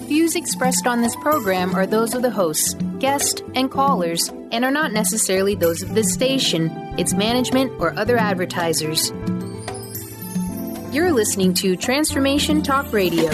views expressed on this program are those of the hosts, guests, and callers, and are not necessarily those of this station, its management, or other advertisers. You're listening to Transformation Talk Radio.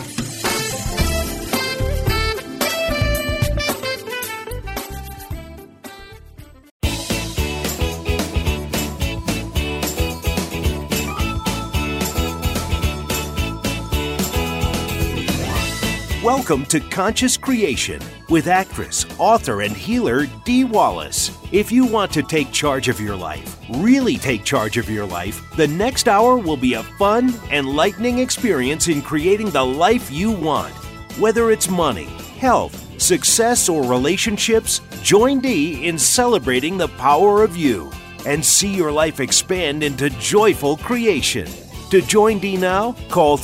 Welcome to Conscious Creation with actress, author, and healer Dee Wallace. If you want to take charge of your life, really take charge of your life, the next hour will be a fun, enlightening experience in creating the life you want. Whether it's money, health, success, or relationships, join Dee in celebrating the power of you and see your life expand into joyful creation. To join Dee now, call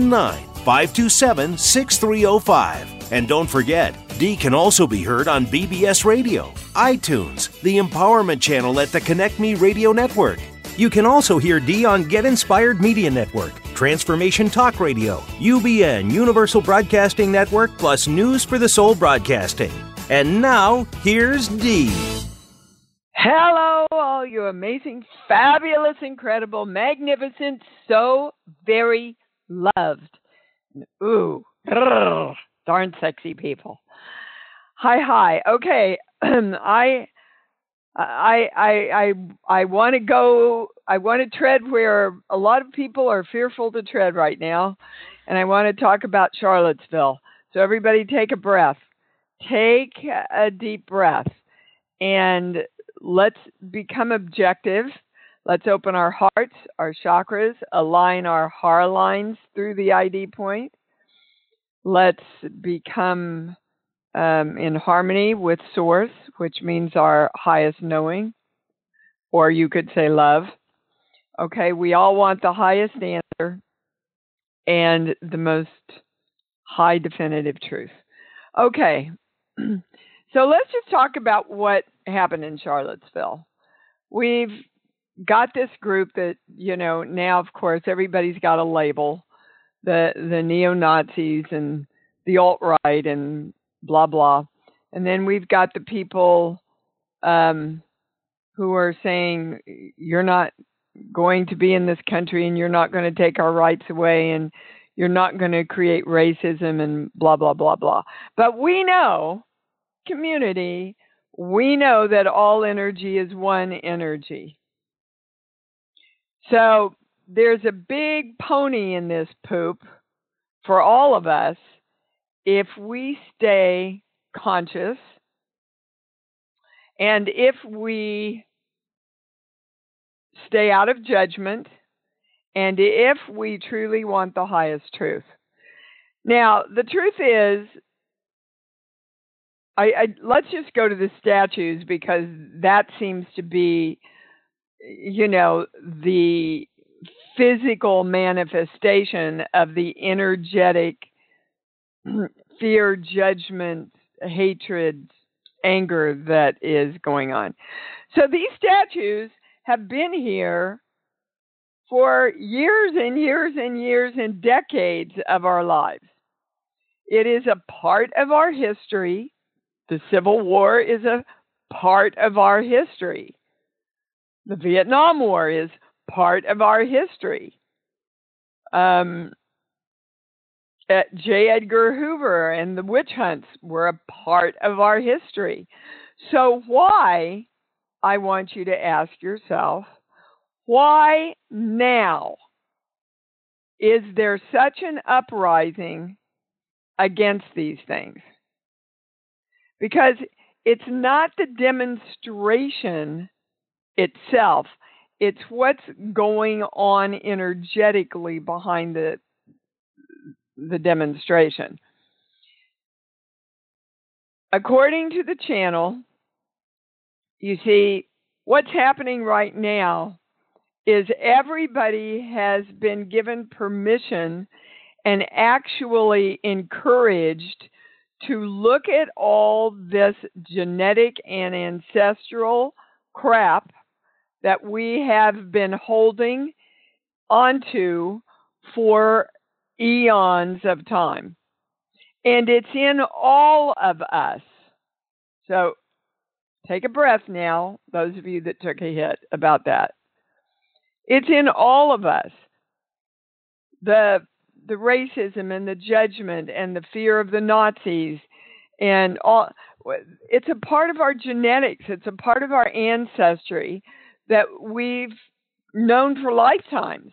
319-527-6305. And don't forget, Dee can also be heard on BBS Radio, iTunes, the Empowerment Channel at the Connect Me Radio Network. You can also hear Dee on Get Inspired Media Network, Transformation Talk Radio, UBN, Universal Broadcasting Network, plus News for the Soul Broadcasting. And now, here's Dee. Hello, all you amazing, fabulous, incredible, magnificent, so very loved. Ooh, darn sexy people. Hi. Okay, I want to go. I want to tread where a lot of people are fearful to tread right now, and I want to talk about Charlottesville. So everybody, take a breath. Take a deep breath, and let's become objective. Let's open our hearts, our chakras, align our heart lines through the ID point. Let's become in harmony with Source, which means our highest knowing, or you could say love. Okay, we all want the highest answer and the most high definitive truth. Okay, so let's just talk about what happened in Charlottesville. We've got this group that, now, of course, everybody's got a label, the neo-Nazis and the alt-right and blah, blah. And then we've got the people who are saying, you're not going to be in this country and you're not going to take our rights away and you're not going to create racism and blah, blah, blah, blah. But we know, community, we know that all energy is one energy. So there's a big pony in this poop for all of us if we stay conscious and if we stay out of judgment and if we truly want the highest truth. Now, the truth is, let's just go to the statues because that seems to be the physical manifestation of the energetic fear, judgment, hatred, anger that is going on. So these statues have been here for years and years and years and decades of our lives. It is a part of our history. The Civil War is a part of our history. The Vietnam War is part of our history. J. Edgar Hoover and the witch hunts were a part of our history. So why, I want you to ask yourself, why now is there such an uprising against these things? Because it's not the demonstration itself, it's what's going on energetically behind the demonstration. According to the channel, you see, what's happening right now is everybody has been given permission and actually encouraged to look at all this genetic and ancestral crap that we have been holding onto for eons of time. And it's in all of us. So take a breath now, those of you that took a hit about that. It's in all of us. The racism and the judgment and the fear of the Nazis and all, it's a part of our genetics. It's a part of our ancestry that we've known for lifetimes.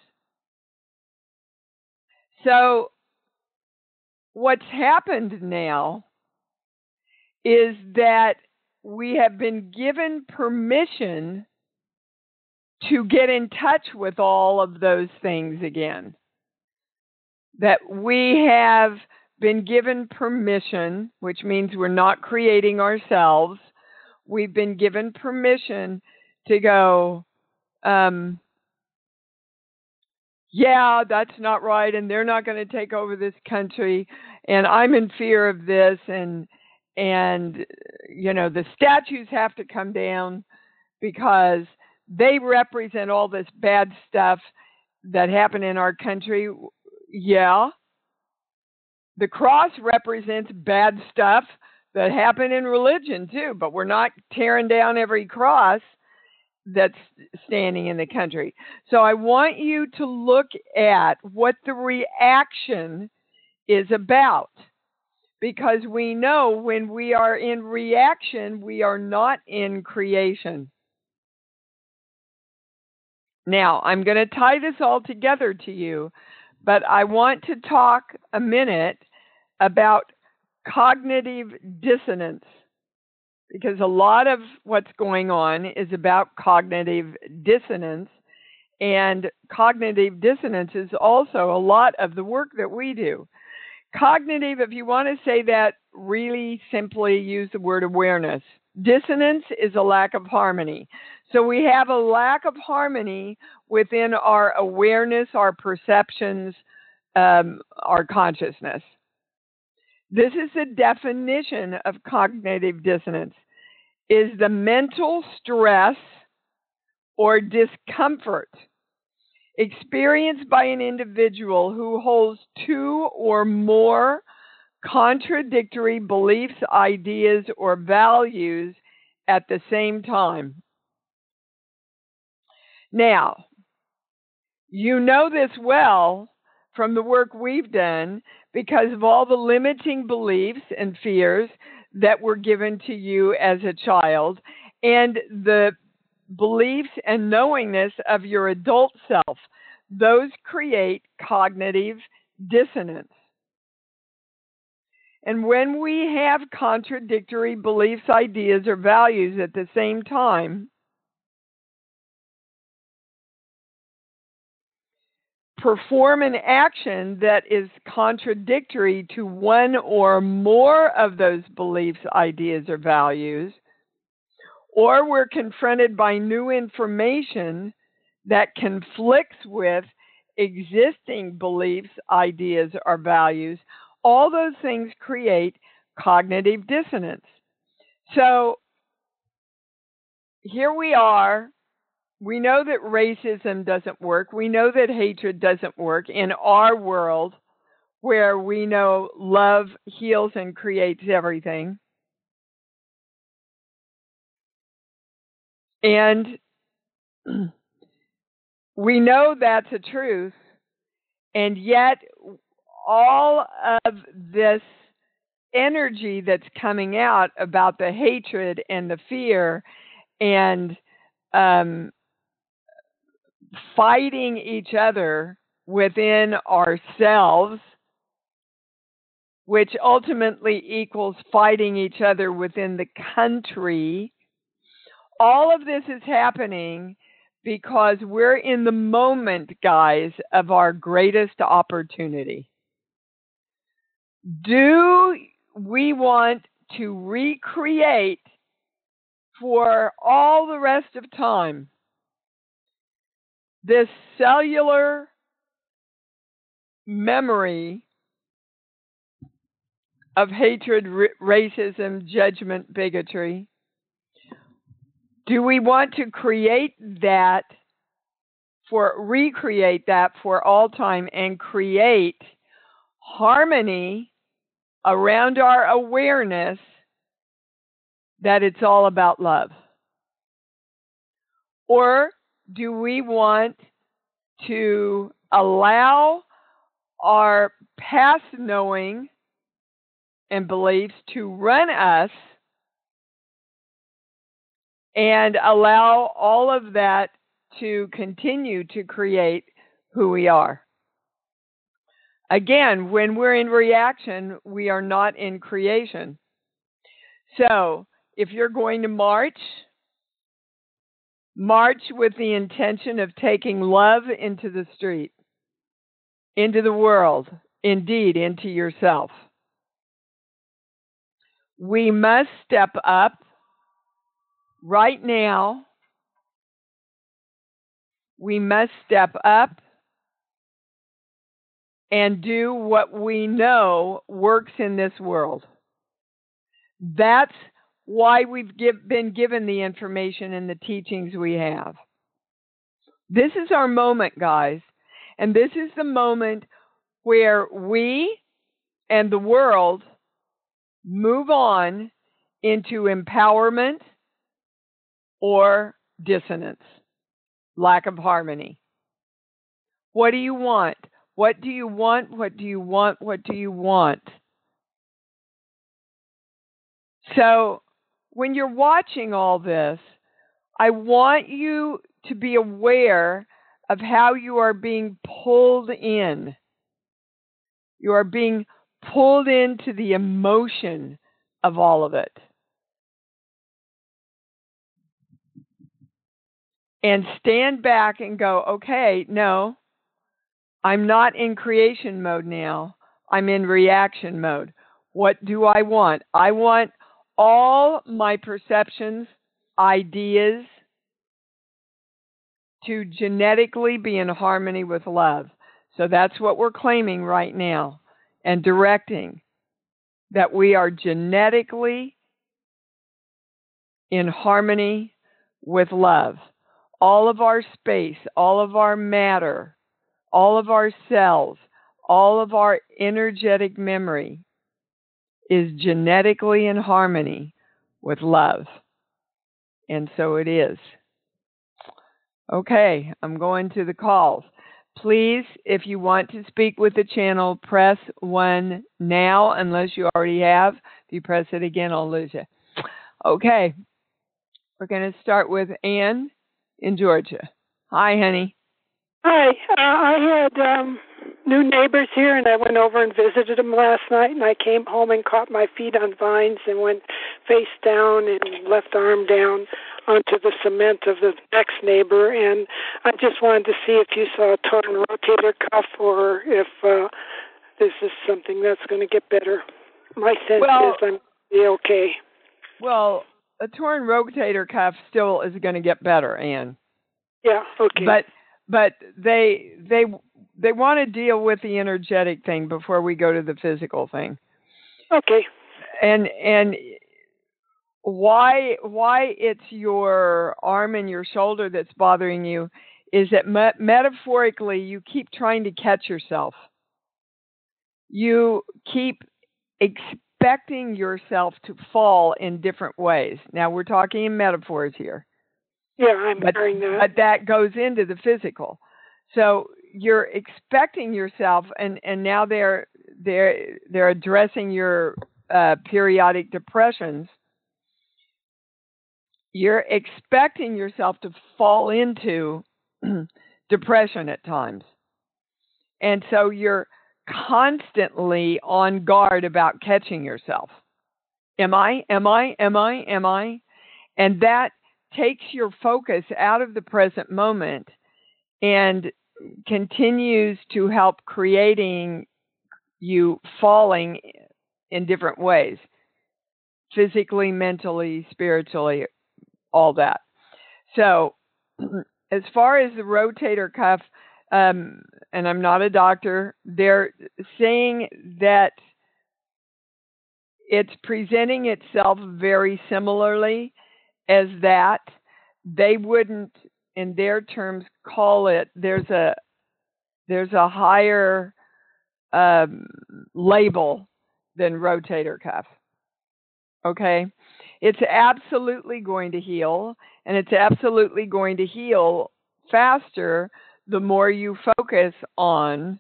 So what's happened now is that we have been given permission to get in touch with all of those things again. That we have been given permission, which means we're not creating ourselves. We've been given permission to go, yeah, that's not right, and they're not going to take over this country, and I'm in fear of this, and the statues have to come down because they represent all this bad stuff that happened in our country. Yeah. The cross represents bad stuff that happened in religion too, but we're not tearing down every cross that's standing in the country. So I want you to look at what the reaction is about, because we know when we are in reaction, we are not in creation. Now, I'm going to tie this all together to you, but I want to talk a minute about cognitive dissonance, because a lot of what's going on is about cognitive dissonance, and cognitive dissonance is also a lot of the work that we do. Cognitive, if you want to say that really simply, use the word awareness. Dissonance is a lack of harmony. So we have a lack of harmony within our awareness, our perceptions, our consciousness. This is the definition of cognitive dissonance, is the mental stress or discomfort experienced by an individual who holds two or more contradictory beliefs, ideas, or values at the same time. Now, you know this well from the work we've done because of all the limiting beliefs and fears that were given to you as a child and the beliefs and knowingness of your adult self. Those create cognitive dissonance. And when we have contradictory beliefs, ideas, or values at the same time, perform an action that is contradictory to one or more of those beliefs, ideas, or values, or we're confronted by new information that conflicts with existing beliefs, ideas, or values, all those things create cognitive dissonance. So here we are. We know that racism doesn't work. We know that hatred doesn't work in our world where we know love heals and creates everything. And we know that's a truth. And yet all of this energy that's coming out about the hatred and the fear and fighting each other within ourselves, which ultimately equals fighting each other within the country. All of this is happening because we're in the moment, guys, of our greatest opportunity. Do we want to recreate for all the rest of time this cellular memory of hatred, racism, judgment, bigotry? Do we want to recreate that for all time and create harmony around our awareness that it's all about love? Or do we want to allow our past knowing and beliefs to run us and allow all of that to continue to create who we are? Again, when we're in reaction, we are not in creation. So, if you're going to march with the intention of taking love into the street, into the world, indeed, into yourself. We must step up right now. We must step up and do what we know works in this world. That's why we've been given the information and the teachings we have. This is our moment, guys. And this is the moment where we and the world move on into empowerment or dissonance, lack of harmony. What do you want? What do you want? What do you want? What do you want? So, when you're watching all this, I want you to be aware of how you are being pulled in. You are being pulled into the emotion of all of it. And stand back and go, okay, no, I'm not in creation mode now. I'm in reaction mode. What do I want? I want all my perceptions, ideas, to genetically be in harmony with love. So that's what we're claiming right now and directing, that we are genetically in harmony with love. All of our space, all of our matter, all of our cells, all of our energetic memory is genetically in harmony with love. And so it is. Okay, I'm going to the calls. Please, if you want to speak with the channel, press 1 now, unless you already have. If you press it again, I'll lose you. Okay, we're going to start with Ann in Georgia. Hi, honey. Hi, I had new neighbors here, and I went over and visited them last night, and I came home and caught my feet on vines and went face down and left arm down onto the cement of the next neighbor, and I just wanted to see if you saw a torn rotator cuff or if this is something that's going to get better. My sense is I'm okay. Well, a torn rotator cuff still is going to get better, Ann. Yeah, okay. But they want to deal with the energetic thing before we go to the physical thing. Okay. And why it's your arm and your shoulder that's bothering you is that metaphorically you keep trying to catch yourself. You keep expecting yourself to fall in different ways. Now we're talking in metaphors here. Yeah, I'm hearing that. But that goes into the physical. So you're expecting yourself, and now they're addressing your periodic depressions. You're expecting yourself to fall into depression at times. And so you're constantly on guard about catching yourself. Am I? And that takes your focus out of the present moment and continues to help creating you falling in different ways, physically, mentally, spiritually, all that. So as far as the rotator cuff, and I'm not a doctor, they're saying that it's presenting itself very similarly as that. They wouldn't, in their terms, call it, there's a higher label than rotator cuff. Okay? It's absolutely going to heal, and it's absolutely going to heal faster the more you focus on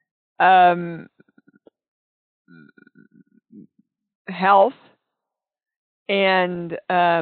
health and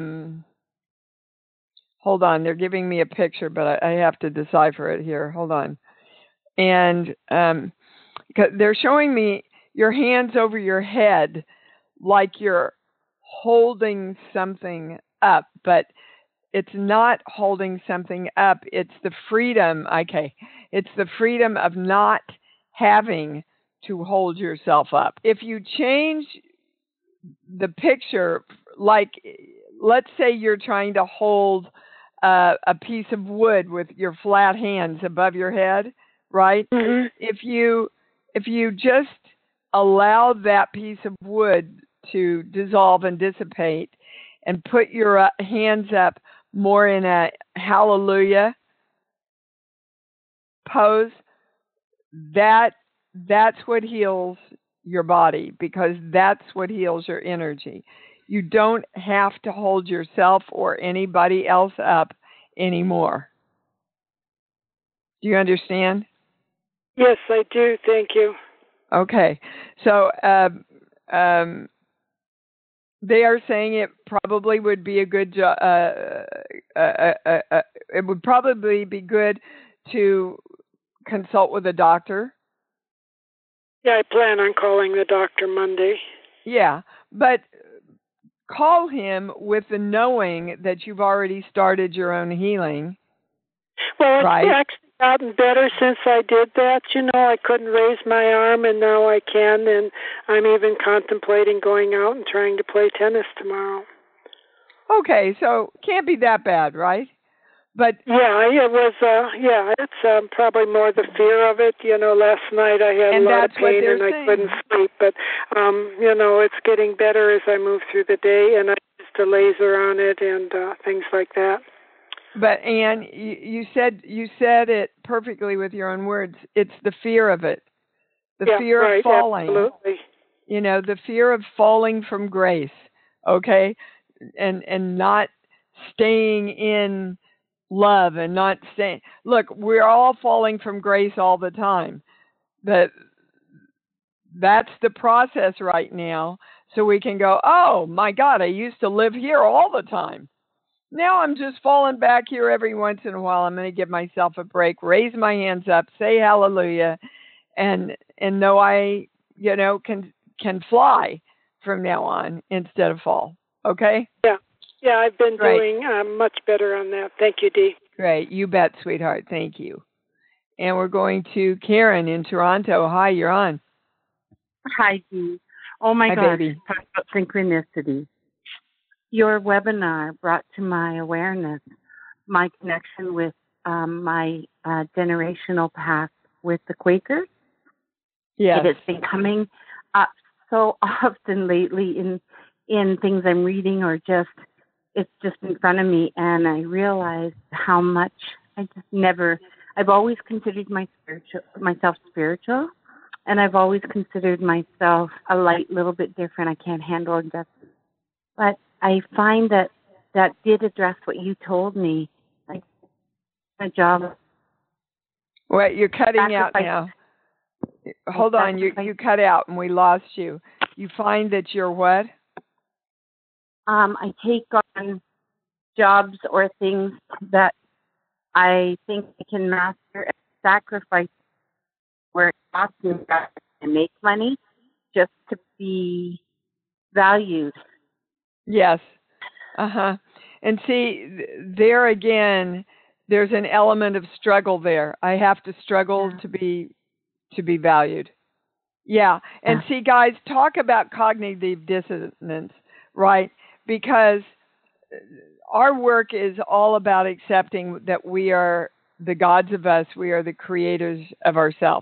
hold on, they're giving me a picture, but I have to decipher it here. Hold on. And they're showing me your hands over your head like you're holding something up, but it's not holding something up. It's the freedom. Okay. It's the freedom of not having to hold yourself up. If you change the picture, like let's say you're trying to hold a piece of wood with your flat hands above your head, right? Mm-hmm. If you just allow that piece of wood to dissolve and dissipate and put your hands up more in a hallelujah pose, that's what heals your body, because that's what heals your energy. You don't have to hold yourself or anybody else up anymore. Do you understand? Yes, I do. Thank you. Okay. So they are saying it probably would be a good it would probably be good to consult with a doctor. Yeah, I plan on calling the doctor Monday. Yeah, but call him with the knowing that you've already started your own healing. Well, it's right? actually gotten better since I did that. You know, I couldn't raise my arm, and now I can, and I'm even contemplating going out and trying to play tennis tomorrow. Okay, so can't be that bad, right? But yeah, it was. It's probably more the fear of it. You know, last night I had a lot of pain and I couldn't sleep. But you know, it's getting better as I move through the day, and I used a laser on it and things like that. But Anne, you said it perfectly with your own words. It's the fear of it, the fear of falling. Absolutely. You know, the fear of falling from grace. Okay, and not staying in love and not staying. Look, we're all falling from grace all the time. That's the process right now. So we can go, oh my God, I used to live here all the time. Now I'm just falling back here every once in a while. I'm going to give myself a break, raise my hands up, say hallelujah, and know I, can fly from now on instead of fall. Okay? Yeah, I've been doing much better on that. Thank you, Dee. Great. You bet, sweetheart. Thank you. And we're going to Karen in Toronto. Hi, you're on. Hi, Dee. Oh, my gosh. Talk about synchronicity. Your webinar brought to my awareness my connection with my generational past with the Quakers. Yes. It has been coming up so often lately in things I'm reading, or it's just in front of me, and I realized how much I've always considered myself spiritual, and I've always considered myself a light little bit different. I can't handle injustice. But I find that did address what you told me, like my job. Well, you're cutting out now. Hold on, you cut out and we lost you. You find that you're what? I take on jobs or things that I think I can master and sacrifice where it costs me to make money just to be valued. Yes. Uh-huh. And see, there again, there's an element of struggle there. I have to struggle to be valued. Yeah. And see, guys, talk about cognitive dissonance, right? Because our work is all about accepting that we are the gods of us. We are the creators of ourselves.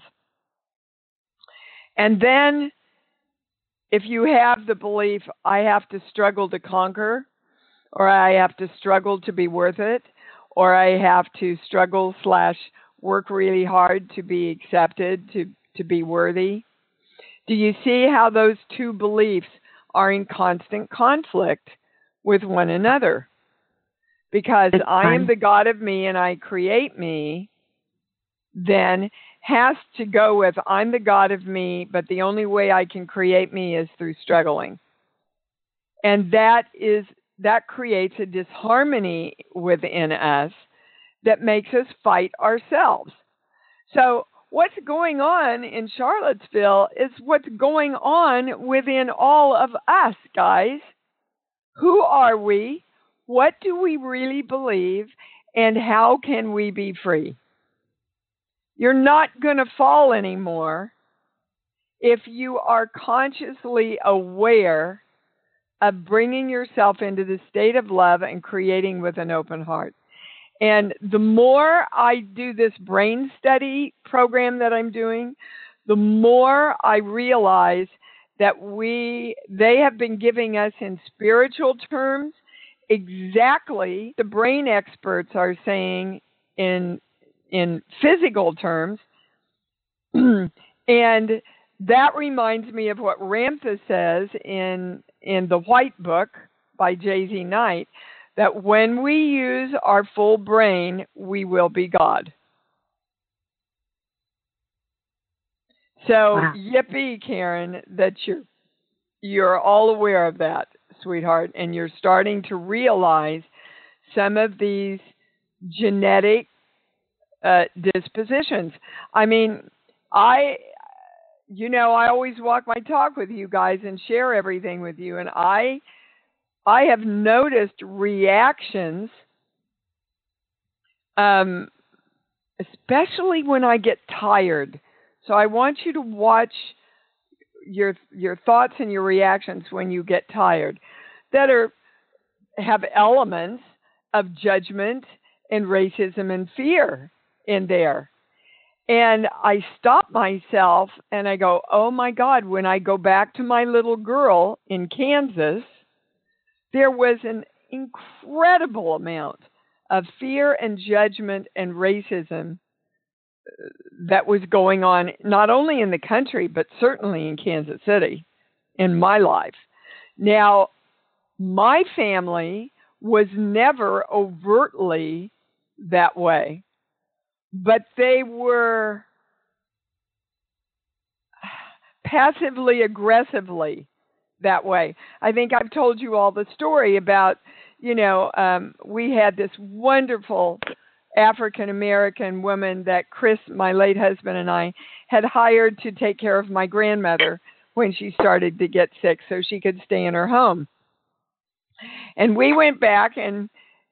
And then if you have the belief, I have to struggle to conquer, or I have to struggle to be worth it, or I have to struggle/work really hard to be accepted, to be worthy, Do you see how those two beliefs are in constant conflict with one another? Because I am the God of me and I create me, then has to go with I'm the God of me, but the only way I can create me is through struggling. And that creates a disharmony within us that makes us fight ourselves. So what's going on in Charlottesville is what's going on within all of us, guys. Who are we? What do we really believe? And how can we be free? You're not going to fall anymore if you are consciously aware of bringing yourself into the state of love and creating with an open heart. And the more I do this brain study program that I'm doing, the more I realize that they have been giving us in spiritual terms exactly the brain experts are saying in physical terms. And that reminds me of what Ramtha says in the White Book by J.Z. Knight, that when we use our full brain, we will be God. So, yippee, Karen, that you're all aware of that, sweetheart, and you're starting to realize some of these genetic dispositions. I mean, I always walk my talk with you guys and share everything with you, and I have noticed reactions, especially when I get tired. So I want you to watch your thoughts and your reactions when you get tired that have elements of judgment and racism and fear in there. And I stop myself and I go, oh my God, when I go back to my little girl in Kansas, there was an incredible amount of fear and judgment and racism that was going on, not only in the country, but certainly in Kansas City, in my life. Now, my family was never overtly that way, but they were passively aggressively that way. I think I've told you all the story about, we had this wonderful African-American woman that Chris, my late husband, and I had hired to take care of my grandmother when she started to get sick so she could stay in her home. And we went back and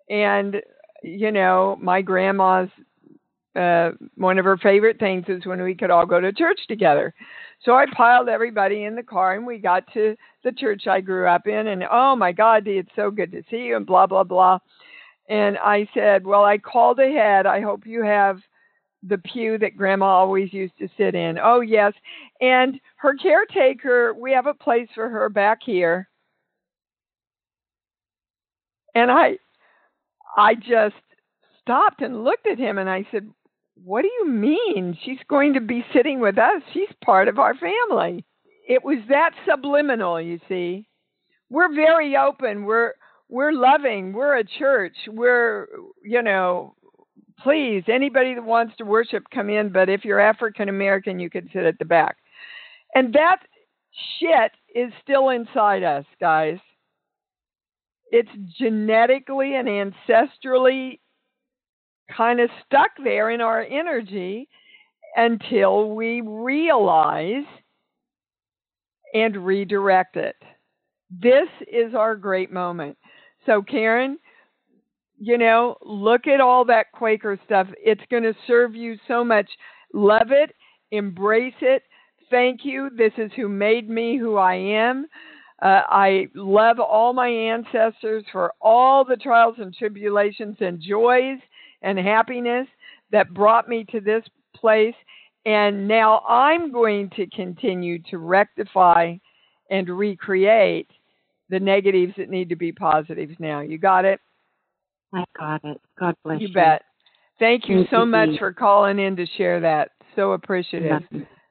my grandma's, one of her favorite things is when we could all go to church together. So I piled everybody in the car and we got to the church I grew up in, and oh my God, Dee, it's so good to see you and blah, blah, blah. And I said, well, I called ahead. I hope you have the pew that Grandma always used to sit in. Oh, yes. And her caretaker, we have a place for her back here. And I just stopped and looked at him and I said, what do you mean? She's going to be sitting with us. She's part of our family. It was that subliminal, you see. We're very open. We're loving. We're a church. We're, please, anybody that wants to worship, come in. But if you're African American, you can sit at the back. And that shit is still inside us, guys. It's genetically and ancestrally kind of stuck there in our energy until we realize and redirect it. This is our great moment. So, Karen, look at all that Quaker stuff. It's going to serve you so much. Love it. Embrace it. Thank you. This is who made me who I am. I love all my ancestors for all the trials and tribulations and joys and happiness that brought me to this place. And now I'm going to continue to rectify and recreate the negatives that need to be positives now. You got it? I got it. God bless you. You bet. Thank you so much for calling in to share that. So appreciative.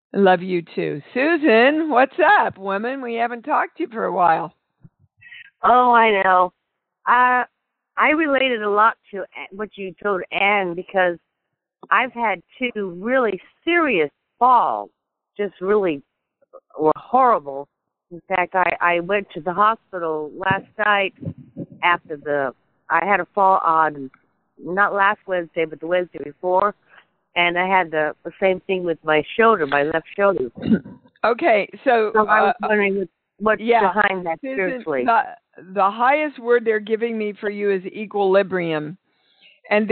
Love you too. Susan, what's up, woman? We haven't talked to you for a while. Oh, I know. I related a lot to what you told Anne because I've had 2 really serious falls, just really were horrible. In fact, I went to the hospital last night after I had a fall on, not last Wednesday, but the Wednesday before, and I had the same thing with my shoulder, my left shoulder. Okay, so I was wondering what's behind that Susan, spiritually. The highest word they're giving me for you is equilibrium. And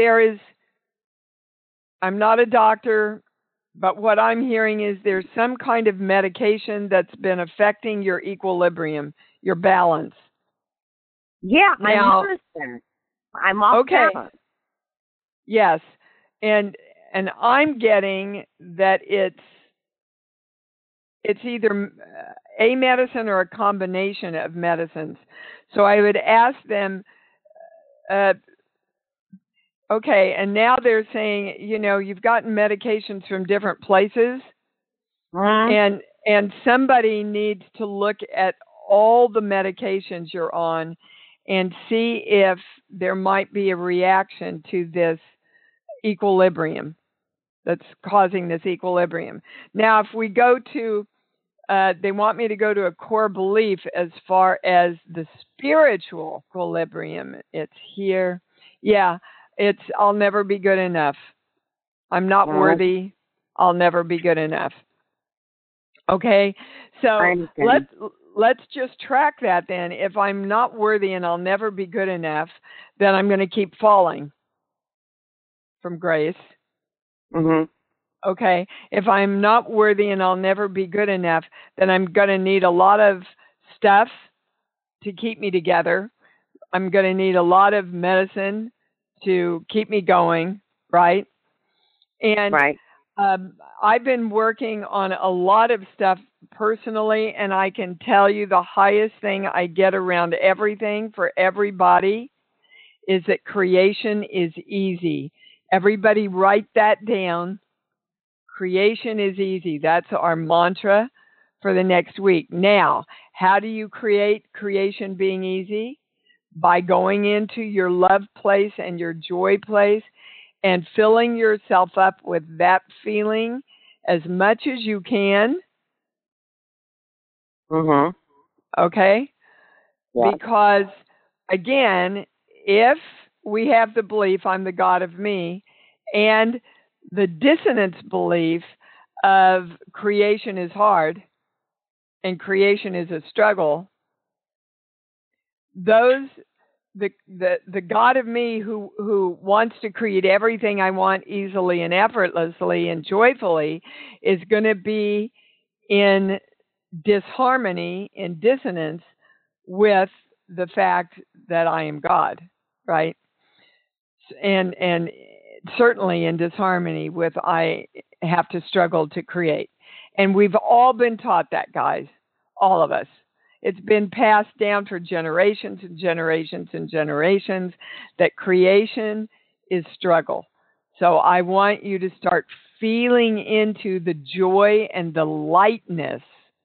I'm not a doctor, but what I'm hearing is there's some kind of medication that's been affecting your equilibrium, your balance. Yeah, I noticed that. I'm off balance. Yes. And I'm getting that it's either a medicine or a combination of medicines. So I would ask them, okay, and now they're saying, you've gotten medications from different places, and somebody needs to look at all the medications you're on and see if there might be a reaction to this equilibrium that's causing this equilibrium. Now, if we go to they want me to go to a core belief as far as the spiritual equilibrium. It's here. Yeah, it's I'll never be good enough. I'm not worthy. I'll never be good enough. Okay, so let's just track that then. If I'm not worthy and I'll never be good enough, then I'm going to keep falling from grace. Mm-hmm. Okay, if I'm not worthy and I'll never be good enough, then I'm going to need a lot of stuff to keep me together. I'm going to need a lot of medicine to keep me going, right? And I've been working on a lot of stuff personally, and I can tell you the highest thing I get around everything for everybody is that creation is easy. Everybody write that down. Creation is easy. That's our mantra for the next week. Now, how do you create creation being easy? By going into your love place and your joy place and filling yourself up with that feeling as much as you can. Okay? Yeah. Because, again, if we have the belief I'm the God of me and the dissonance belief of creation is hard and creation is a struggle, the God of me who wants to create everything I want easily and effortlessly and joyfully is going to be in disharmony, in dissonance with the fact that I am God, right? And certainly in disharmony with I have to struggle to create. And we've all been taught that, guys, all of us. It's been passed down for generations and generations and generations that creation is struggle. So I want you to start feeling into the joy and the lightness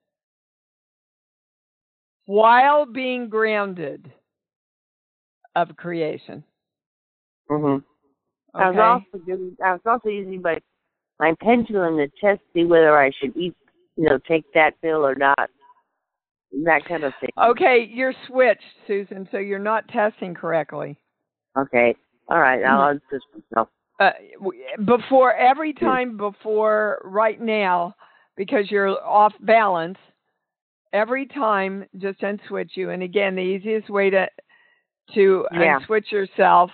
while being grounded of creation. Mm-hmm. Okay. I was also using my pendulum to test see whether I should take that pill or not. That kind of thing. Okay, you're switched, Susan, so you're not testing correctly. Okay. All right. I'll just myself. Before right now, because you're off balance, every time just unswitch you. And again, the easiest way to unswitch yourself,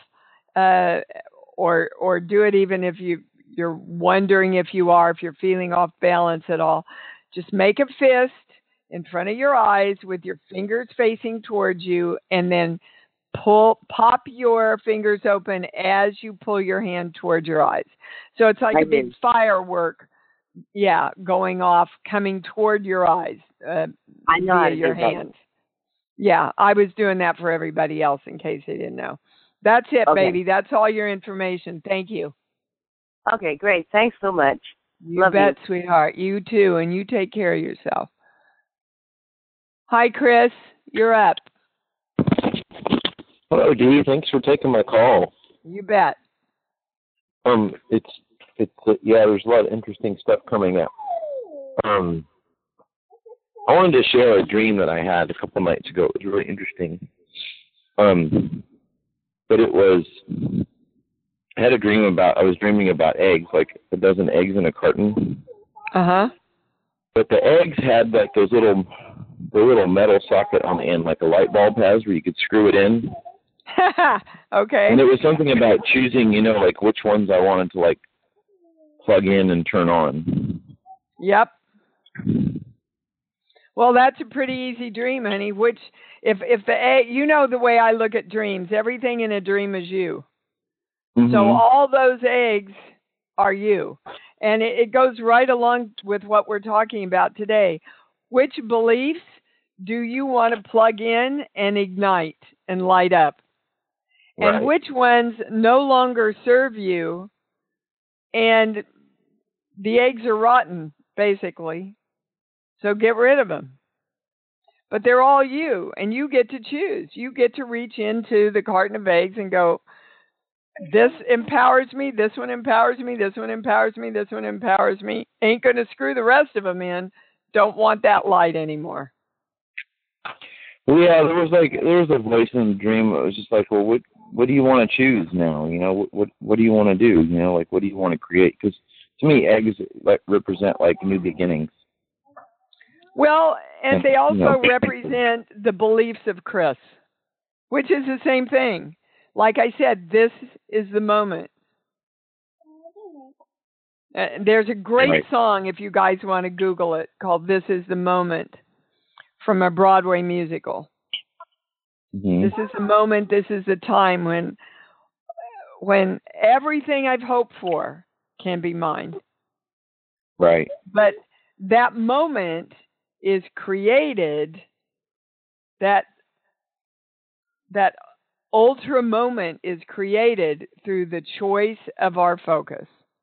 or do it even if you're wondering if you're feeling off balance at all, just make a fist in front of your eyes with your fingers facing towards you, and then pop your fingers open as you pull your hand towards your eyes. So it's like a big firework, going off, coming toward your eyes. I know how to your do hands. That. Yeah, I was doing that for everybody else in case they didn't know. That's it, baby. That's all your information. Thank you. Okay, great. Thanks so much. You Love bet, sweetheart. You too, and you take care of yourself. Hi, Chris. You're up. Hello, Dee. Thanks for taking my call. You bet. Yeah, there's a lot of interesting stuff coming up. I wanted to share a dream that I had a couple nights ago. It was really interesting. But I had a dream I was dreaming about eggs, like a dozen eggs in a carton. Uh-huh. But the eggs had like the little metal socket on the end, like a light bulb has, where you could screw it in. Okay. And it was something about choosing, like which ones I wanted to like plug in and turn on. Yep. Well, that's a pretty easy dream, honey. Which, if the egg, the way I look at dreams, everything in a dream is you. Mm-hmm. So all those eggs are you. And it goes right along with what we're talking about today. Which beliefs do you want to plug in and ignite and light up? Right. And which ones no longer serve you, and the eggs are rotten, basically. So get rid of them. But they're all you, and you get to choose. You get to reach into the carton of eggs and go, this empowers me, this one empowers me, this one empowers me, this one empowers me. Ain't going to screw the rest of them in. Don't want that light anymore. Well, yeah, there was a voice in the dream that was just like, well, what do you want to choose now? What do you want to do? Like, what do you want to create? Because to me, eggs represent like new beginnings. Well, and they also represent the beliefs of Chris, which is the same thing. Like I said, this is the moment. There's a great song, if you guys want to Google it, called This Is the Moment, from a Broadway musical. Mm-hmm. This is the moment, this is the time when everything I've hoped for can be mine. Right. But that moment is created, that ultra moment is created through the choice of our focus.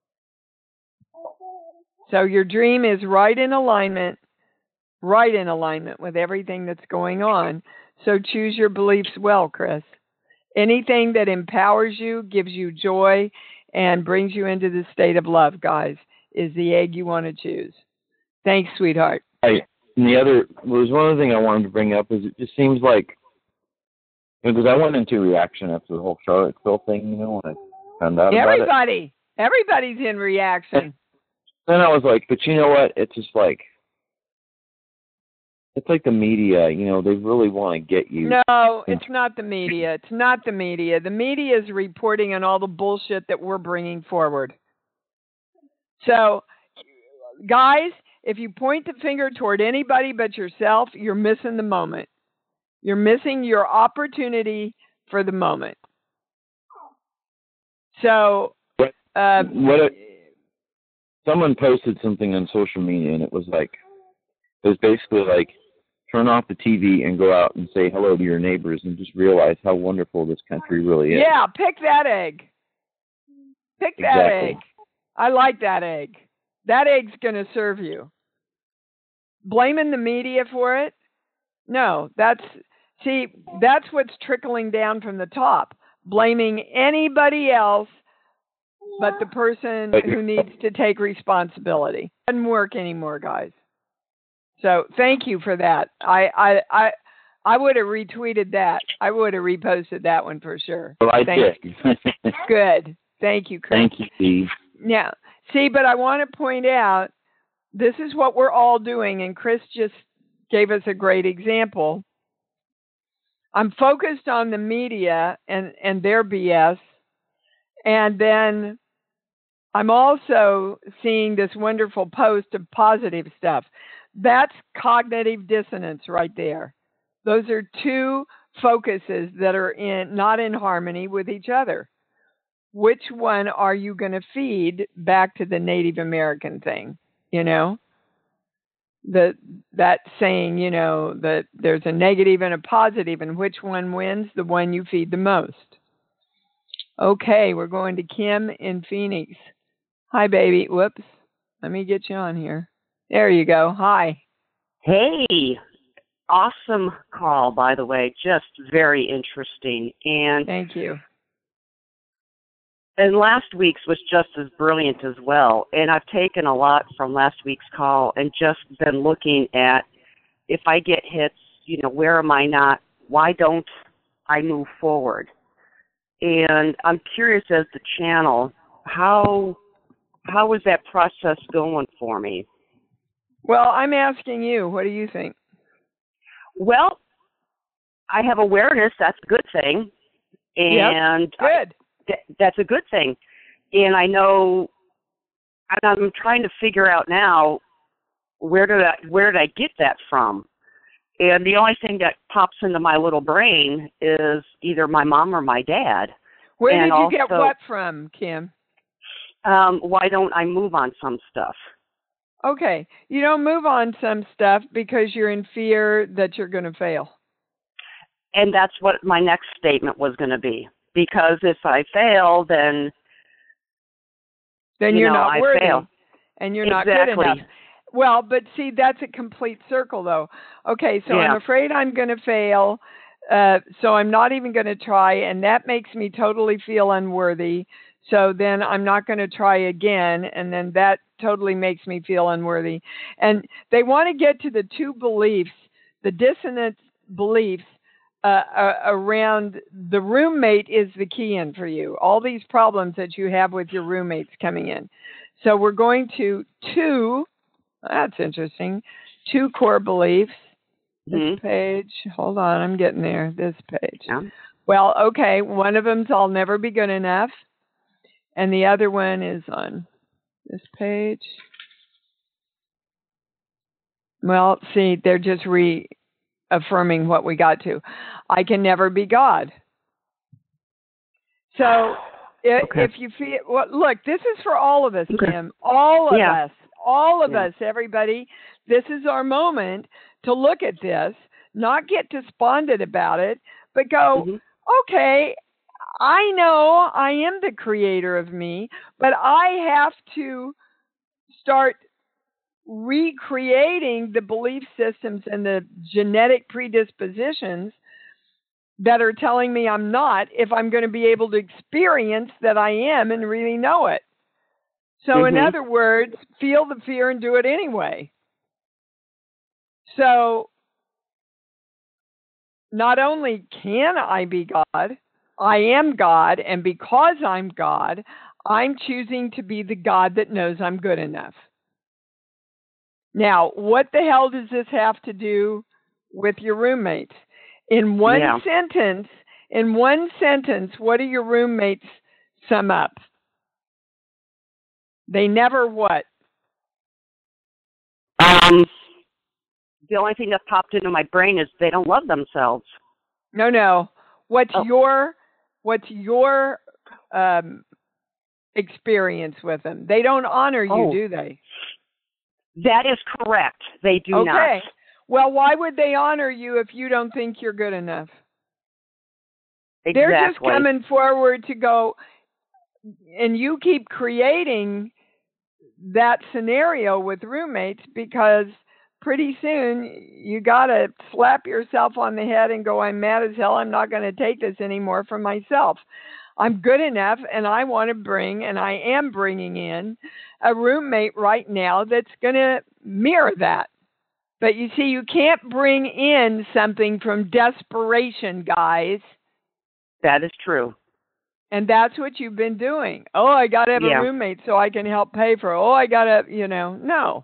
So your dream is right in alignment with everything that's going on. So choose your beliefs well, Chris. Anything that empowers you, gives you joy, and brings you into the state of love, guys, is the egg you want to choose. Thanks, sweetheart. Right. And one other thing I wanted to bring up is it just seems like, because I went into reaction after the whole Charlottesville thing, when I found out about it. Everybody's in reaction. Then I was like, but you know what? It's just like, it's like the media, they really want to get you. No, it's not the media. It's not the media. The media is reporting on all the bullshit that we're bringing forward. So, guys, if you point the finger toward anybody but yourself, you're missing the moment. You're missing your opportunity for the moment. So, someone posted something on social media, and it was basically like, turn off the TV and go out and say hello to your neighbors and just realize how wonderful this country really is. Yeah, pick that egg. Pick that egg. I like that egg. That egg's going to serve you. Blaming the media for it? No, that's what's trickling down from the top. Blaming anybody else but the person who needs to take responsibility. It doesn't work anymore, guys. So thank you for that. I would have retweeted that. I would have reposted that one for sure. Well, I did. Good. Thank you, Chris. Thank you, Steve. Yeah. See, but I want to point out, this is what we're all doing, and Chris just gave us a great example. I'm focused on the media and their BS, and then I'm also seeing this wonderful post of positive stuff. That's cognitive dissonance right there. Those are two focuses that are not in harmony with each other. Which one are you going to feed back to the Native American thing? That saying, that there's a negative and a positive, and which one wins? The one you feed the most. Okay, we're going to Kim in Phoenix. Hi, baby. Whoops. Let me get you on here. There you go. Hi. Hey, awesome call, by the way. Just very interesting. And thank you. And last week's was just as brilliant as well. And I've taken a lot from last week's call and just been looking at, if I get hits, where am I not? Why don't I move forward? And I'm curious, as the channel, how is that process going for me? Well, I'm asking you, what do you think? Well, I have awareness. That's a good thing. And yep, good. That's a good thing. And I know, I'm trying to figure out now, where did I get that from? And the only thing that pops into my little brain is either my mom or my dad. Where did you get what from, Kim? Why don't I move on some stuff? Okay. You don't move on some stuff because you're in fear that you're going to fail. And that's what my next statement was going to be. Because if I fail, then you're not worthy. Fail. And you're not good enough. Well, but see, that's a complete circle, though. Okay, so I'm afraid I'm going to fail, so I'm not even going to try, and that makes me totally feel unworthy. So then I'm not going to try again, and then that totally makes me feel unworthy. And they want to get to the two beliefs, the dissonant beliefs around the roommate is the key in for you. All these problems that you have with your roommates coming in. So we're going to that's interesting, 2 core beliefs. This page, hold on, I'm getting there, this page. Yeah. Well, okay, one of them's I'll never be good enough, and the other one is on this page. Well, see, they're just reaffirming what we got to. I can never be God. So if you feel, well, look, this is for all of us, Kim, all of us. All of us, everybody, this is our moment to look at this, not get despondent about it, but go, okay, I know I am the creator of me, but I have to start recreating the belief systems and the genetic predispositions that are telling me I'm not, if I'm going to be able to experience that I am and really know it. So in other words, feel the fear and do it anyway. So not only can I be God, I am God, and because I'm God, I'm choosing to be the God that knows I'm good enough. Now, what the hell does this have to do with your roommates? In one sentence, what do your roommates sum up? They never what? The only thing that popped into my brain is they don't love themselves. No. What's your experience with them? They don't honor you, do they? That is correct. They do not. Okay. Well, why would they honor you if you don't think you're good enough? Exactly. They're just coming forward to go, and you keep creating that scenario with roommates because pretty soon you got to slap yourself on the head and go, I'm mad as hell. I'm not going to take this anymore for myself. I'm good enough, and I want to bring, and I am bringing in a roommate right now that's going to mirror that. But you see, you can't bring in something from desperation, guys. That is true. And that's what you've been doing. Oh, I got to have a roommate so I can help pay for it. Oh, I got to, no.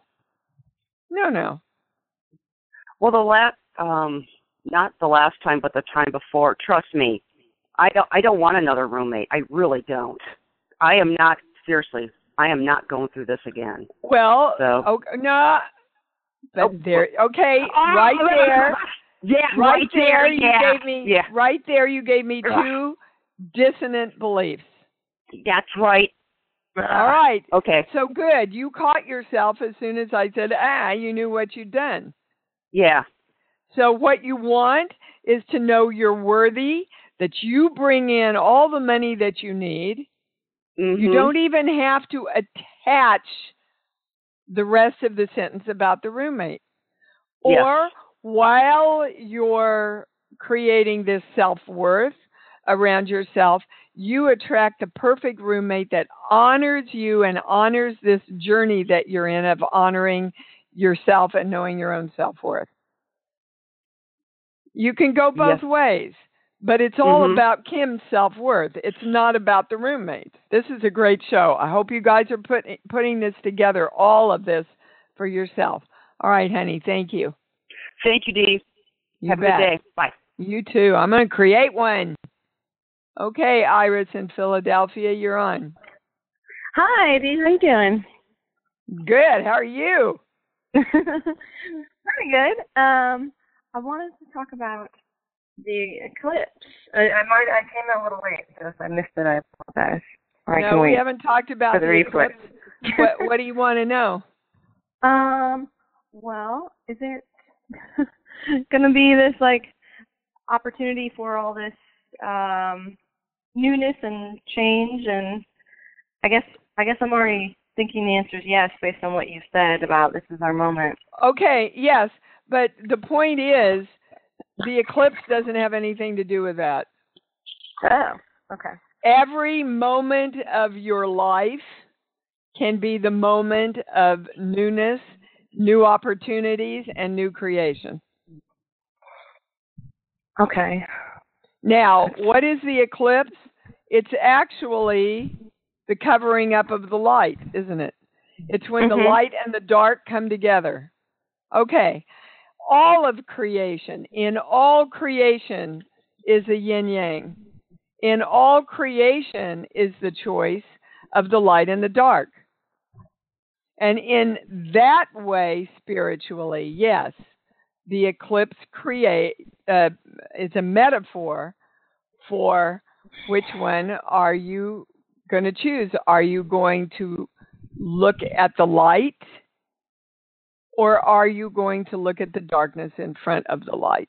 Well, not the last time, but the time before, trust me, I don't want another roommate. I really don't. I am not going through this again. Well, no. But there, okay, right there. Yeah, right there. Right there, you gave me 2 dissonant beliefs. That's right. All right. Okay. So good. You caught yourself as soon as I said, you knew what you'd done. Yeah. So what you want is to know you're worthy, that you bring in all the money that you need. You don't even have to attach the rest of the sentence about the roommate. Yes. Or while you're creating this self-worth around yourself, you attract the perfect roommate that honors you and honors this journey that you're in of honoring yourself and knowing your own self-worth. You can go both ways, but it's all about Kim's self-worth. It's not about the roommates. This is a great show. I hope you guys are putting this together, all of this, for yourself. All right, honey, thank you. Thank you, Dee. You Have bet. a good day. Bye. You too. I'm going to create one. Okay, Iris in Philadelphia, you're on. Hi, Dee. How you doing? Good. How are you? Pretty good. I wanted to talk about the eclipse. I came out a little late, so if I missed it, I apologize. No, we haven't talked about the eclipse. What do you want to know? Well, is it going to be this opportunity for all this newness and change? And I guess I'm already thinking the answer is yes, based on what you said about this is our moment. Okay, yes, but the point is, the eclipse doesn't have anything to do with that. Oh, okay. Every moment of your life can be the moment of newness, new opportunities, and new creation. Okay. Now, what is the eclipse? It's actually the covering up of the light, isn't it? It's when the light and the dark come together. Okay. All of creation, in all creation is a yin-yang. In all creation is the choice of the light and the dark. And in that way, spiritually, yes, the eclipse is a metaphor for which one are you going to choose. Are you going to look at the light, or are you going to look at the darkness in front of the light?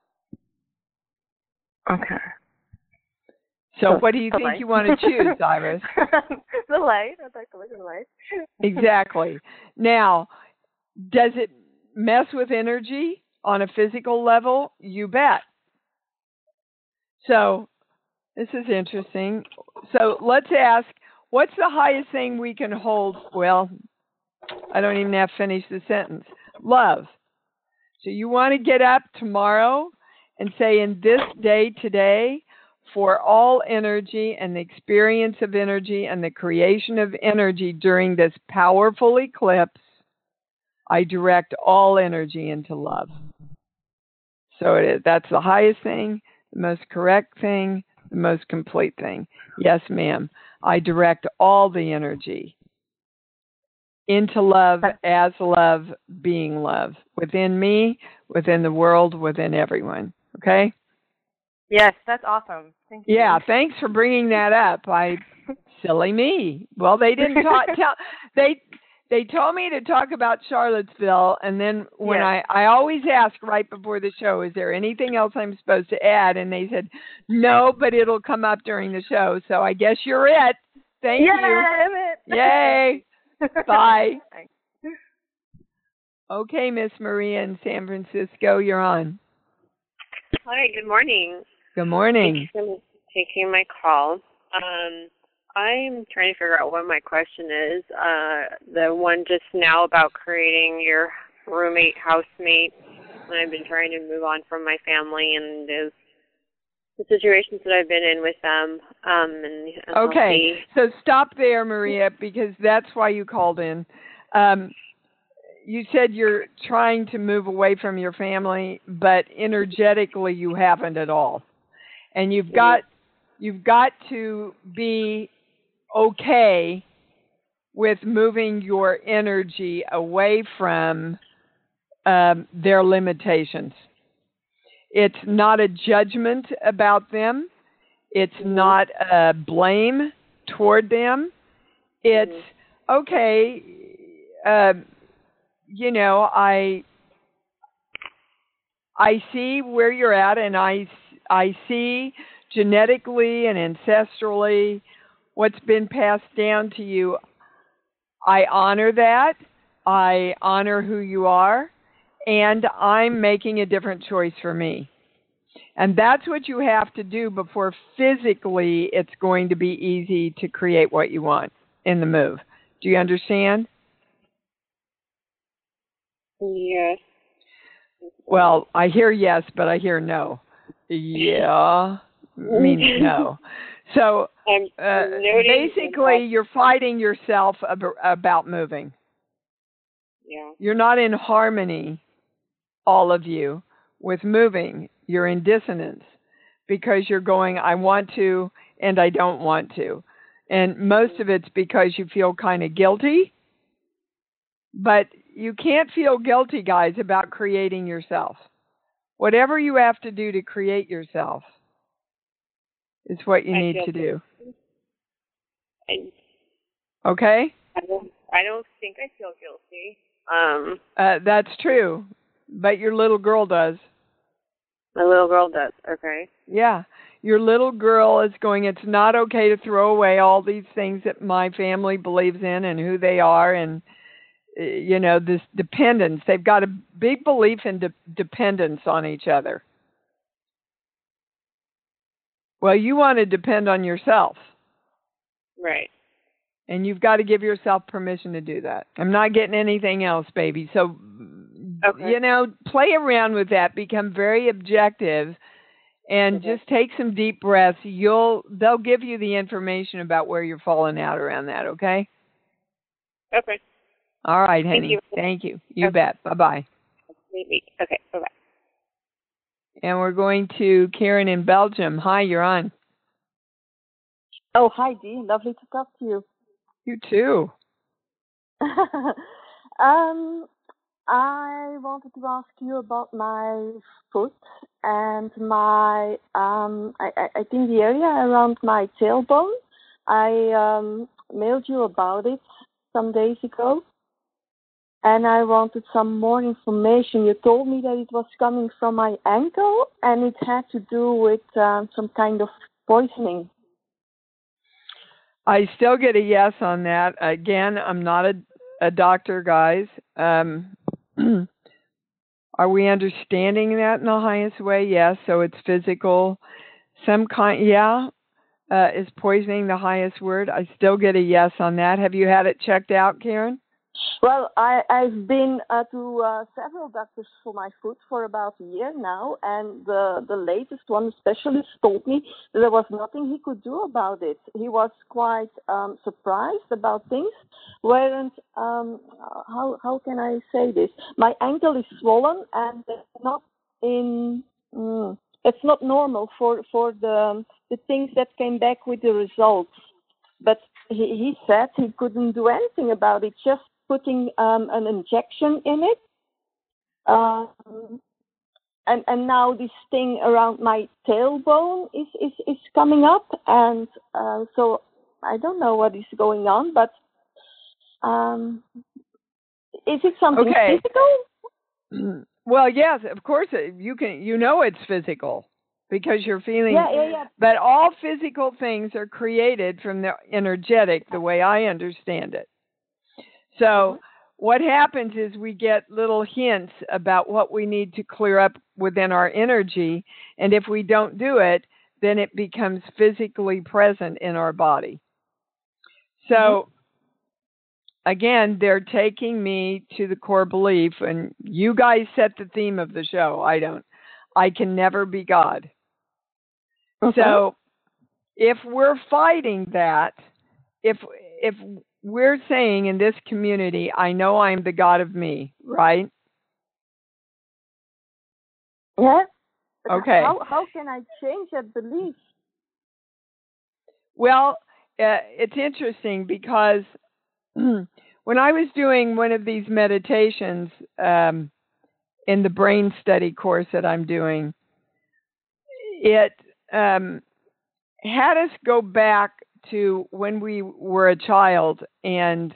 Okay. So what do you think you want to choose, Iris? The light. I'd like to look at the light. Exactly. Now, does it mess with energy on a physical level? You bet. So this is interesting. So let's ask, what's the highest thing we can hold? Well, I don't even have to finish the sentence. Love. So you want to get up tomorrow and say, in this day today, for all energy and the experience of energy and the creation of energy during this powerful eclipse, I direct all energy into love. So that's the highest thing, the most correct thing, the most complete thing. Yes, ma'am. I direct all the energy into love, as love, being love, within me, within the world, within everyone. Okay? Yes, that's awesome. Thank you. Yeah, thanks for bringing that up. Silly me. Well, they didn't they told me to talk about Charlottesville, and then when I always ask right before the show, is there anything else I'm supposed to add? And they said, no, but it'll come up during the show. So I guess you're it. Thank you. I'm it. Yay. Bye. Okay, Miss Maria in San Francisco, you're on. Hi, good morning. Good morning. Thanks for taking my call. I'm trying to figure out what my question is. The one just now about creating your roommate, housemate. I've been trying to move on from my family and the situations that I've been in with them. Okay, so stop there, Maria, because that's why you called in. You said you're trying to move away from your family, but energetically you haven't at all. And you've got to be okay with moving your energy away from their limitations. It's not a judgment about them. It's not a blame toward them. It's okay. I see where you're at, and I see genetically and ancestrally what's been passed down to you. I honor that. I honor who you are, and I'm making a different choice for me. And that's what you have to do before physically it's going to be easy to create what you want in the move. Do you understand? Yes. Well, I hear yes, but I hear no. Yeah means no. So basically, you're fighting yourself about moving. Yeah. You're not in harmony, all of you, with moving. You're in dissonance because you're going, I want to, and I don't want to. And most of it's because you feel kind of guilty. But you can't feel guilty, guys, about creating yourself. Whatever you have to do to create yourself is what you need to do. Okay? I don't think I feel guilty. That's true, but your little girl does. My little girl does. Okay. Yeah. Your little girl is going, it's not okay to throw away all these things that my family believes in and who they are and, you know, this dependence. They've got a big belief in dependence on each other. Well, you want to depend on yourself. Right. And you've got to give yourself permission to do that. I'm not getting anything else, baby. So, you know, play around with that. Become very objective and just take some deep breaths. They'll give you the information about where you're falling out around that, okay? Okay. All right, honey. Thank you. Thank you. You bet. Bye-bye. Maybe. Okay, bye-bye. And we're going to Karen in Belgium. Hi, you're on. Oh, hi, Dee. Lovely to talk to you. You too. I wanted to ask you about my foot and my, I think the area around my tailbone. I mailed you about it some days ago, and I wanted some more information. You told me that it was coming from my ankle, and it had to do with some kind of poisoning. I still get a yes on that. Again, I'm not a doctor, guys. Are we understanding that in the highest way? Yes. So it's physical. Some kind, yeah. Is poisoning the highest word? I still get a yes on that. Have you had it checked out, Karen? Well, I've been to several doctors for my foot for about a year now, and the latest one, the specialist, told me that there was nothing he could do about it. He was quite surprised about things. How can I say this? My ankle is swollen, and it's not it's not normal for the things that came back with the results. But he said he couldn't do anything about it, just putting an injection in it. And now this thing around my tailbone is coming up. And so I don't know what is going on, but is it something physical? Well, yes, of course. You know it's physical because you're feeling. Yeah. But all physical things are created from the energetic, the way I understand it. So what happens is we get little hints about what we need to clear up within our energy, and if we don't do it, then it becomes physically present in our body. So, again, they're taking me to the core belief, and you guys set the theme of the show. I don't. I can never be God. So, if we're fighting that, if we're saying in this community, I know I'm the God of me, right? Yeah. Okay. How can I change that belief? Well, it's interesting because when I was doing one of these meditations in the brain study course that I'm doing, it had us go back to when we were a child and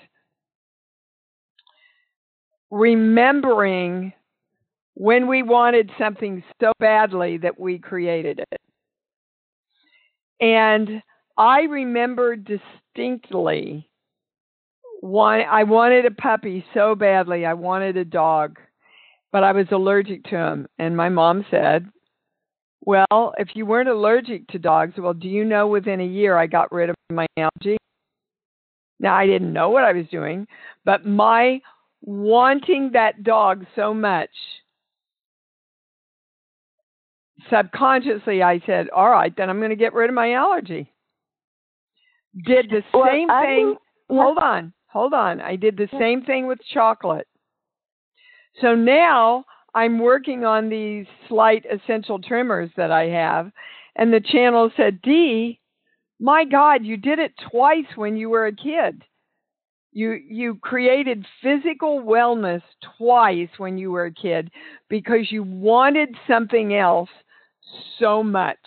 remembering when we wanted something so badly that we created it. And I remember distinctly I wanted a puppy so badly. I wanted a dog, but I was allergic to him. And my mom said, well, if you weren't allergic to dogs, well, do you know within a year I got rid of my allergy? Now, I didn't know what I was doing, but my wanting that dog so much, subconsciously I said, all right, then I'm going to get rid of my allergy. Did the same thing. Hold on. I did the same thing with chocolate. So now I'm working on these slight essential trimmers that I have, and the channel said, Dee, my God, you did it twice when you were a kid. You created physical wellness twice when you were a kid because you wanted something else so much.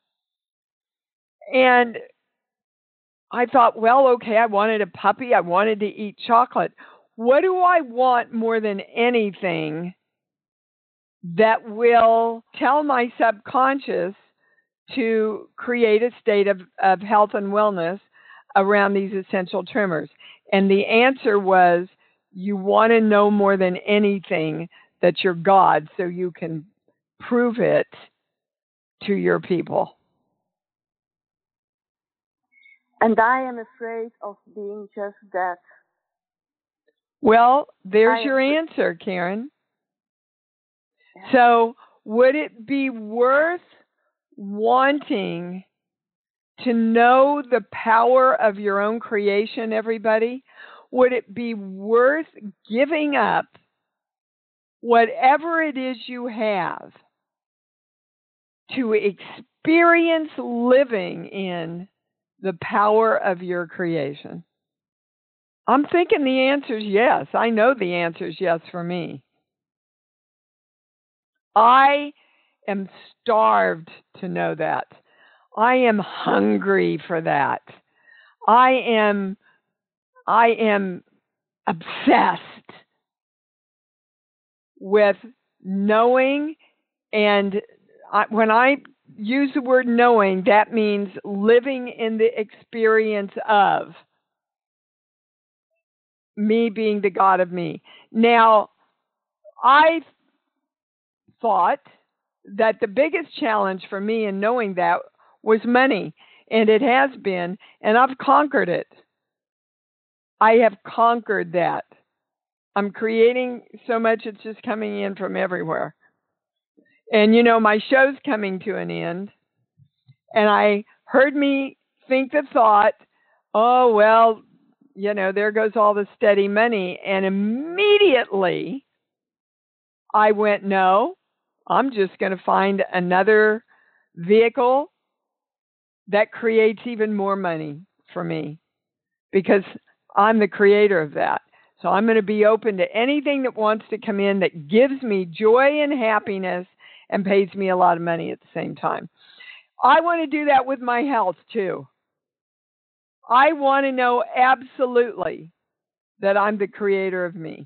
And I thought, well, okay, I wanted a puppy. I wanted to eat chocolate. What do I want more than anything that will tell my subconscious to create a state of health and wellness around these essential trimmers? And the answer was, you want to know more than anything that you're God so you can prove it to your people. And I am afraid of being just that. Well, there's your answer, Karen. So would it be worth wanting to know the power of your own creation, everybody? Would it be worth giving up whatever it is you have to experience living in the power of your creation? I'm thinking the answer is yes. I know the answer is yes for me. I am starved to know that. I am hungry for that. I am obsessed with knowing, and when I use the word knowing, that means living in the experience of me being the God of me. Now, I thought that the biggest challenge for me in knowing that was money, and it has been, and I've conquered it. I have conquered that. I'm creating so much, it's just coming in from everywhere. And, you know, my show's coming to an end, and I heard me think the thought, oh, well, you know, there goes all the steady money. And immediately I went, no, I'm just going to find another vehicle that creates even more money for me because I'm the creator of that. So I'm going to be open to anything that wants to come in that gives me joy and happiness and pays me a lot of money at the same time. I want to do that with my health too. I want to know absolutely that I'm the creator of me.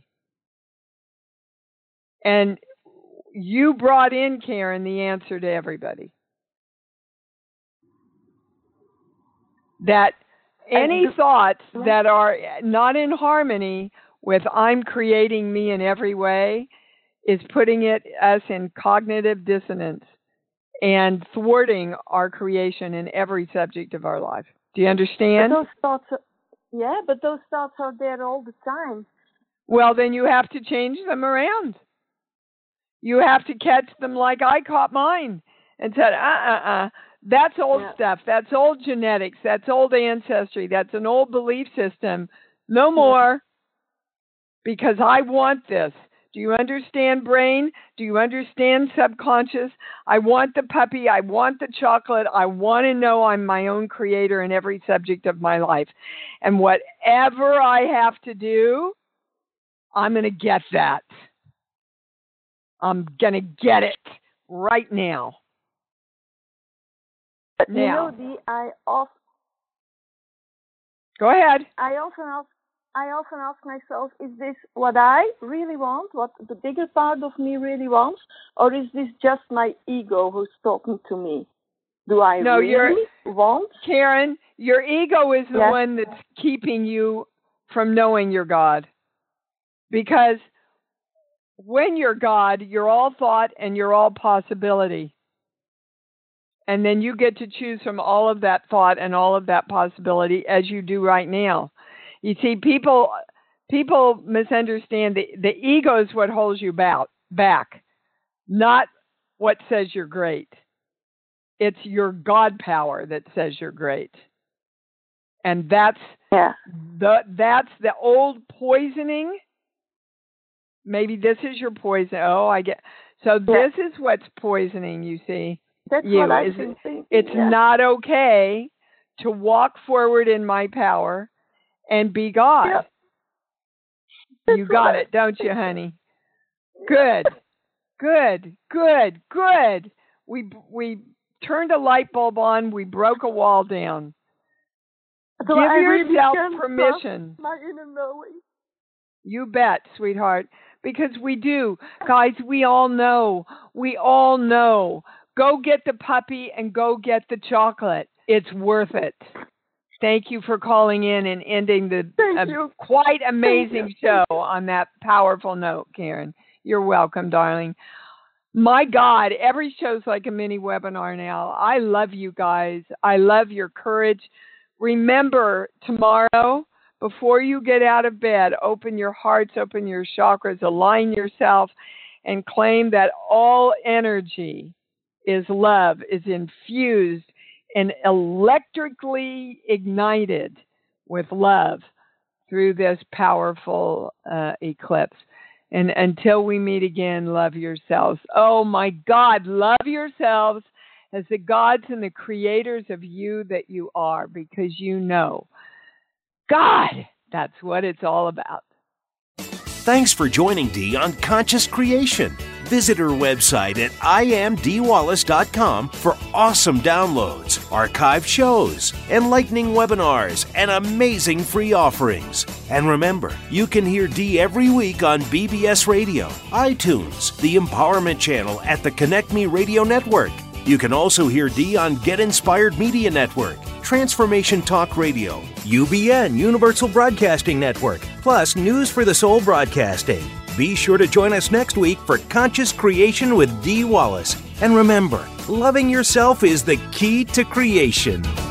And you brought in, Karen, the answer to everybody. That any thoughts that are not in harmony with I'm creating me in every way is putting us in cognitive dissonance and thwarting our creation in every subject of our life. Do you understand? But those thoughts are there all the time. Well, then you have to change them around. You have to catch them like I caught mine and said, that's old stuff. That's old genetics. That's old ancestry. That's an old belief system. No more, because I want this. Do you understand, brain? Do you understand, subconscious? I want the puppy. I want the chocolate. I want to know I'm my own creator in every subject of my life. And whatever I have to do, I'm going to get that. I'm going to get it right now. Now. Go ahead. I often ask myself, is this what I really want, what the bigger part of me really wants, or is this just my ego who's talking to me? Do I really want? Karen, your ego is the one that's keeping you from knowing you're God. Because when you're God, you're all thought and you're all possibility. And then you get to choose from all of that thought and all of that possibility as you do right now. You see, people misunderstand the ego is what holds you back, not what says you're great. It's your God power that says you're great. And that's the old poisoning. Maybe this is your poison. Oh, I get. So this is what's poisoning, you see. That's what I've been thinking. It's not okay to walk forward in my power and be God. Yep. You got it, don't you, honey? Good. We turned a light bulb on. We broke a wall down. So Give I yourself really permission. My inner knowing. You bet, sweetheart. Because we do. Guys, we all know. Go get the puppy and go get the chocolate. It's worth it. Thank you for calling in and ending the quite amazing show on that powerful note, Karen. You're welcome, darling. My God, every show's like a mini webinar now. I love you guys. I love your courage. Remember, tomorrow, before you get out of bed, open your hearts, open your chakras, align yourself, and claim that all energy is love, is infused and electrically ignited with love through this powerful eclipse. And until we meet again, love yourselves. Oh my God, love yourselves as the gods and the creators of you that you are, because you know, God, that's what it's all about. Thanks for joining Dee on Conscious Creation. Visit her website at iamdeewallace.com for awesome downloads, archived shows, enlightening webinars, and amazing free offerings. And remember, you can hear Dee every week on BBS Radio, iTunes, the Empowerment Channel at the Connect Me Radio Network. You can also hear Dee on Get Inspired Media Network, Transformation Talk Radio, UBN Universal Broadcasting Network, plus News for the Soul Broadcasting. Be sure to join us next week for Conscious Creation with Dee Wallace. And remember, loving yourself is the key to creation.